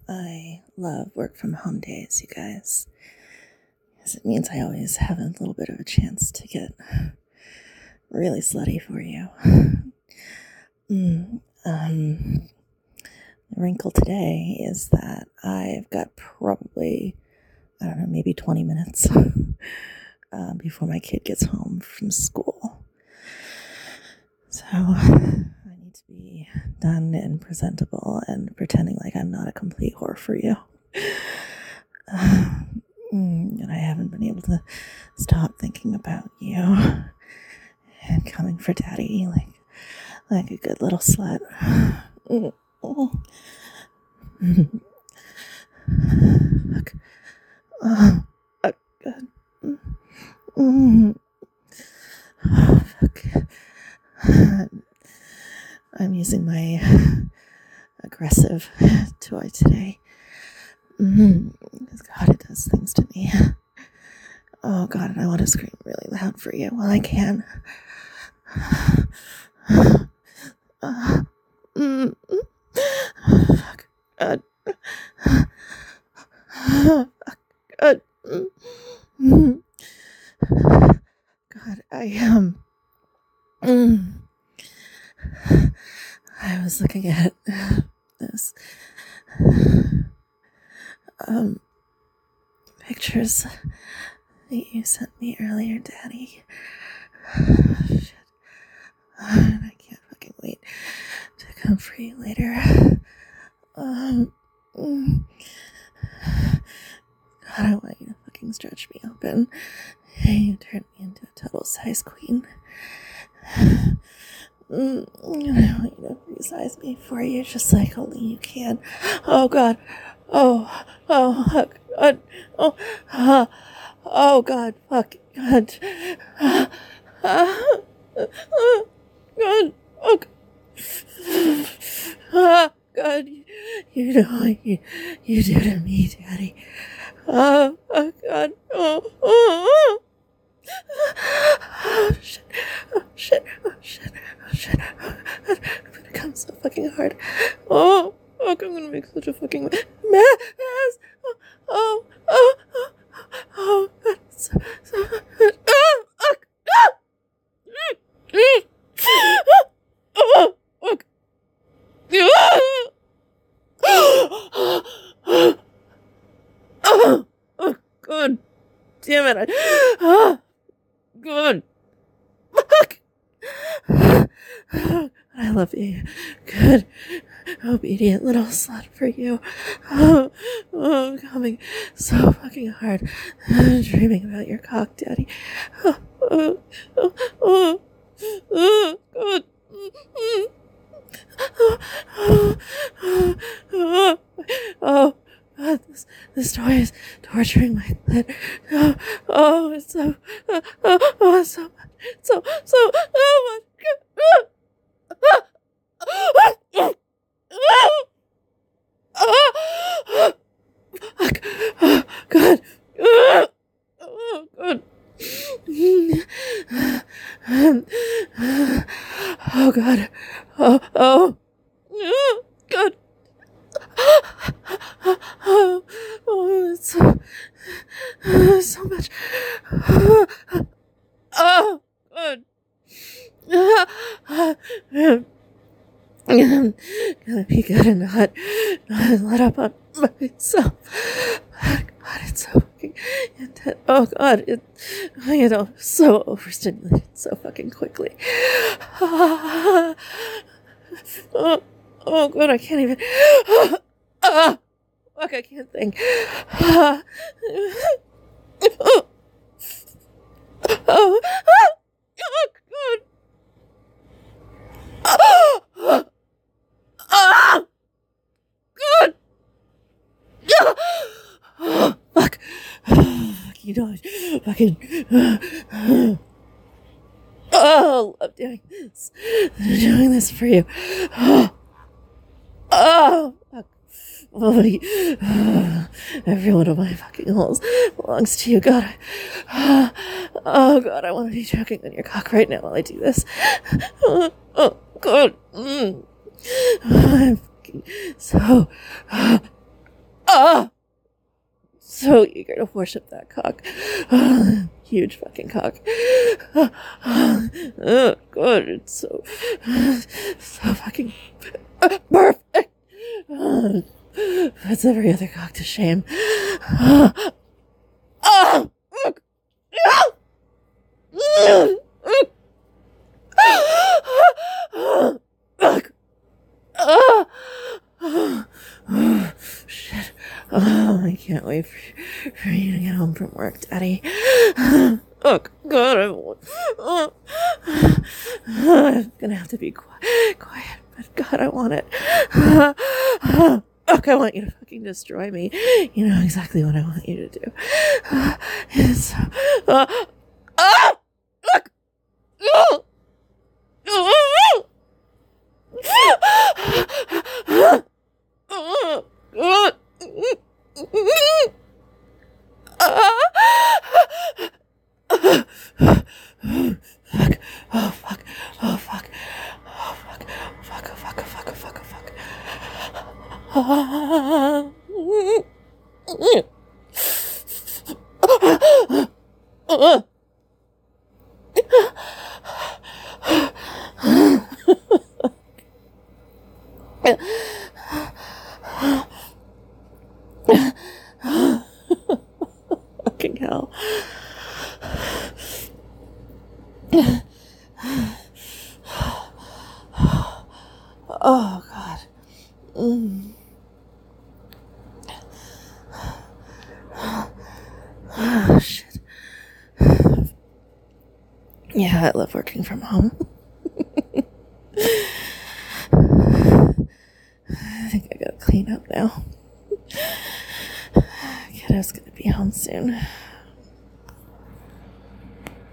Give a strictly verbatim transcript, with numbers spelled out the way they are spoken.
I love work from home days, you guys, because it means I always have a little bit of a chance to get really slutty for you. mm, um, the wrinkle today is that I've got probably, I don't know, maybe twenty minutes uh, before my kid gets home from school. So I need to be done and presentable and pretending like I'm not a complete whore for you. Um, and I haven't been able to stop thinking about you and coming for daddy like like a good little slut. Fuck. Oh, oh, God. Mm. Oh, fuck. I'm using my aggressive toy today. Mm-hmm. God, it does things to me. Oh, God, and I want to scream really loud for you while I can. Uh, mm, fuck. God. Fuck. God. Mm. God, I, um... Mm. I was looking at this um pictures that you sent me earlier, Daddy. Shit. And I can't fucking wait to come for you later. Um, God, I want you to fucking stretch me open. You turned me into a total size queen. Mm, I want you to resize me for you just like only you can. Oh, God. Oh, oh, fuck. God. Oh, ah, oh, God. Fuck. God. Ah, ah, ah, God. Oh, ah, God. You know what you, you do to me, Daddy. Oh, oh God. Oh, oh, oh. Oh, shit. Oh, shit. Oh, shit. Oh, shit. Oh, God. I'm gonna come so fucking hard. Oh, oh, I'm gonna make such a fucking mess. Oh, oh, oh, oh, oh, God. So, so, oh, oh, oh, mm, oh, oh, oh, oh, oh, oh, God. Damn it. I, oh, God. Fuck. I love you. Good, obedient little slut for you. Oh, oh, I'm coming so fucking hard. I'm dreaming about your cock, Daddy. Oh, oh, oh, oh, oh, God. Oh, oh, oh, oh, God, this, this toy is torturing my clit. Oh, oh, it's so, oh, oh, oh, it's so much, so, so, oh my God. Oh, oh, oh, fuck. Oh, God. Oh, God. Oh, God. Oh, oh. Oh, God. Oh, oh, it's so, so much. Oh, oh, God. I'm gonna be good and not, not let up on myself. God, it's so fucking intense. Oh, God, it, you know, so overstimulated so fucking quickly. Oh, oh, God, I can't even. Oh, oh, fuck, I can't think. Oh, oh, oh, oh, God. Oh, oh, oh, God. Oh, fuck. Fuck, you know, fucking. Oh, I love doing this. I'm doing this for you. Oh, oh, fuck. Oh, you, oh, every one of my fucking holes belongs to you. God, I, oh, God, I want to be choking on your cock right now while I do this. Oh, oh God. Mm. I'm fucking so. Ah! So eager to worship that cock. Huge fucking cock. Oh, God, it's so, so fucking perfect. Puts every other cock to shame. Oh! Shit. Oh, I can't wait for, for you to get home from work, Daddy. Oh, God, I won't. Oh. I'm gonna have to be quiet, quiet, but God, I want it. Look, I want you to fucking destroy me. You know exactly what I want you to do. It's, uh, ah! Look! Oh! Fuck. Oh, fuck. Oh, fuck. Oh, fuck. Fuck, oh, fuck, oh, fuck, oh, fuck, oh, fuck. Fucking hell. Oh, God. Mm. Oh, shit. Yeah, I love working from home. I think I gotta clean up now. Kiddo's gonna be home soon.